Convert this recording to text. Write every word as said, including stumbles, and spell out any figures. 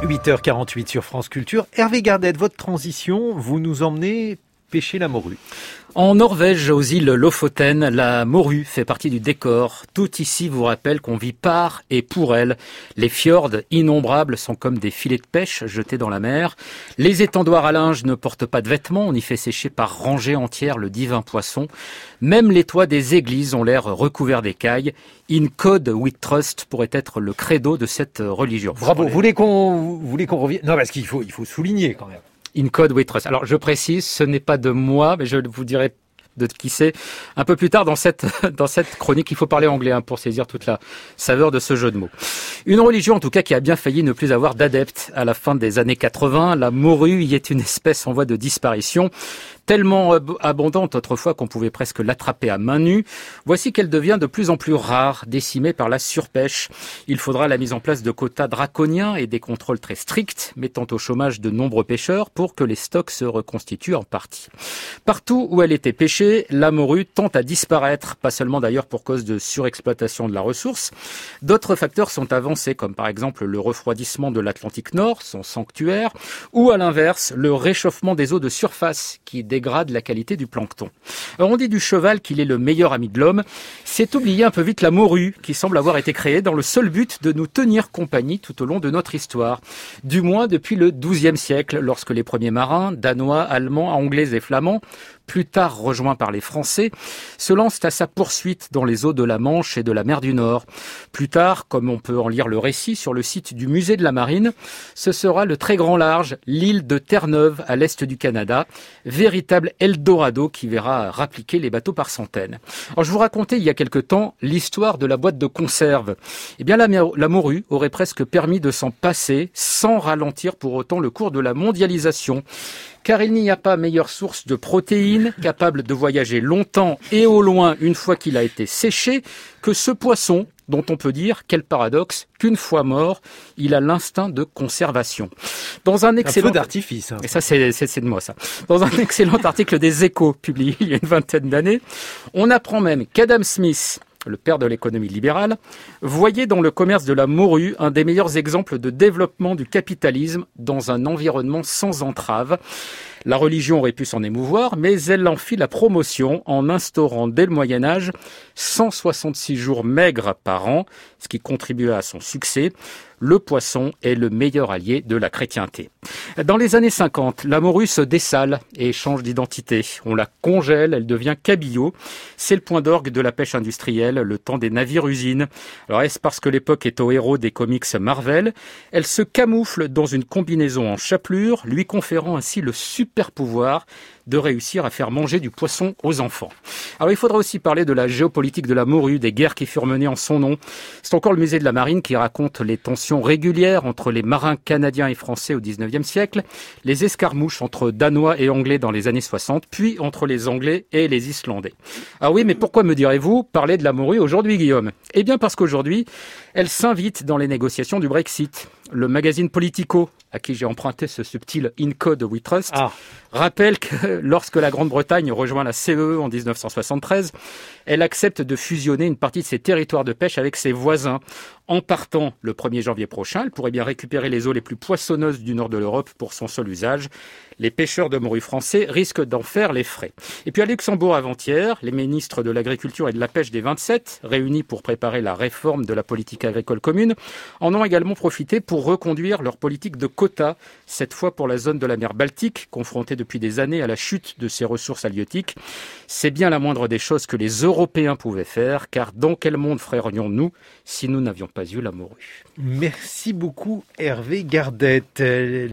huit heures quarante-huit sur France Culture. Hervé Gardette, votre transition, vous nous emmenez pêcher la morue. En Norvège, aux îles Lofoten, la morue fait partie du décor. Tout ici vous rappelle qu'on vit par et pour elle. Les fjords innombrables sont comme des filets de pêche jetés dans la mer. Les étendoirs à linge ne portent pas de vêtements. On y fait sécher par rangées entières le divin poisson. Même les toits des églises ont l'air recouverts d'écailles. In code with trust pourrait être le credo de cette religion. Bravo. Vous voulez qu'on, vous voulez qu'on revienne? Non, parce qu'il faut, il faut souligner quand même. In code with trust. Alors je précise, ce n'est pas de moi, mais je vous dirai de qui c'est un peu plus tard dans cette dans cette chronique. Il faut parler anglais hein, pour saisir toute la saveur de ce jeu de mots. Une religion en tout cas qui a bien failli ne plus avoir d'adeptes à la fin des années quatre-vingts. La morue y est une espèce en voie de disparition. Tellement abondante autrefois qu'on pouvait presque l'attraper à main nue. Voici qu'elle devient de plus en plus rare, décimée par la surpêche. Il faudra la mise en place de quotas draconiens et des contrôles très stricts, mettant au chômage de nombreux pêcheurs pour que les stocks se reconstituent en partie. Partout où elle était pêchée, la morue tend à disparaître, pas seulement d'ailleurs pour cause de surexploitation de la ressource. D'autres facteurs sont avancés, comme par exemple le refroidissement de l'Atlantique Nord, son sanctuaire, ou à l'inverse, le réchauffement des eaux de surface qui dégrade la qualité du plancton. Alors on dit du cheval qu'il est le meilleur ami de l'homme. C'est oublier un peu vite la morue qui semble avoir été créée dans le seul but de nous tenir compagnie tout au long de notre histoire. Du moins depuis le douzième siècle, lorsque les premiers marins, danois, allemands, anglais et flamands, plus tard rejoints par les Français, se lancent à sa poursuite dans les eaux de la Manche et de la mer du Nord. Plus tard, comme on peut en lire le récit sur le site du musée de la Marine, ce sera le très grand large, l'île de Terre-Neuve à l'est du Canada, véritable Eldorado qui verra rappliquer les bateaux par centaines. Alors, je vous racontais il y a quelque temps l'histoire de la boîte de conserve. Eh bien, la, la morue aurait presque permis de s'en passer sans ralentir pour autant le cours de la mondialisation. Car il n'y a pas meilleure source de protéines capable de voyager longtemps et au loin une fois qu'il a été séché que ce poisson dont on peut dire, quel paradoxe, qu'une fois mort, il a l'instinct de conservation. Dans un excellent... Un feu d'artifice. Hein. Et ça, c'est, c'est, c'est de moi, ça. Dans un excellent article des Échos, publié il y a une vingtaine d'années, on apprend même qu'Adam Smith, le père de l'économie libérale, voyait dans le commerce de la morue un des meilleurs exemples de développement du capitalisme dans un environnement sans entrave. La religion aurait pu s'en émouvoir, mais elle en fit la promotion en instaurant dès le Moyen-Âge cent soixante-six jours maigres par an, ce qui contribua à son succès. Le poisson est le meilleur allié de la chrétienté. Dans les années cinquante, la morue se dessale et change d'identité. On la congèle, elle devient cabillaud. C'est le point d'orgue de la pêche industrielle, le temps des navires-usines. Alors est-ce parce que l'époque est au héros des comics Marvel? Elle se camoufle dans une combinaison en chapelure, lui conférant ainsi le super pouvoir de réussir à faire manger du poisson aux enfants. Alors il faudra aussi parler de la géopolitique de la morue, des guerres qui furent menées en son nom. C'est encore le musée de la Marine qui raconte les tensions régulières entre les marins canadiens et français au dix-neuvième siècle, les escarmouches entre Danois et Anglais dans les années soixante, puis entre les Anglais et les Islandais. Ah oui, mais pourquoi, me direz-vous, parler de la morue aujourd'hui, Guillaume? Eh bien parce qu'aujourd'hui, elle s'invite dans les négociations du Brexit. Le magazine Politico, à qui j'ai emprunté ce subtil In Code We Trust, ah. rappelle que lorsque la Grande-Bretagne rejoint la C E E en dix-neuf cent soixante-treize, elle accepte de fusionner une partie de ses territoires de pêche avec ses voisins. En partant le premier janvier prochain, elle pourrait bien récupérer les eaux les plus poissonneuses du nord de l'Europe pour son seul usage. Les pêcheurs de morue français risquent d'en faire les frais. Et puis à Luxembourg avant-hier, les ministres de l'Agriculture et de la Pêche des vingt-sept, réunis pour préparer la réforme de la politique agricole commune, en ont également profité pour reconduire leur politique de quotas, cette fois pour la zone de la mer Baltique, confrontée depuis des années à la chute de ses ressources halieutiques. C'est bien la moindre des choses que les Européens pouvaient faire, car dans quel monde ferions-nous si nous n'avions pas eu la morue? Merci beaucoup Hervé Gardette.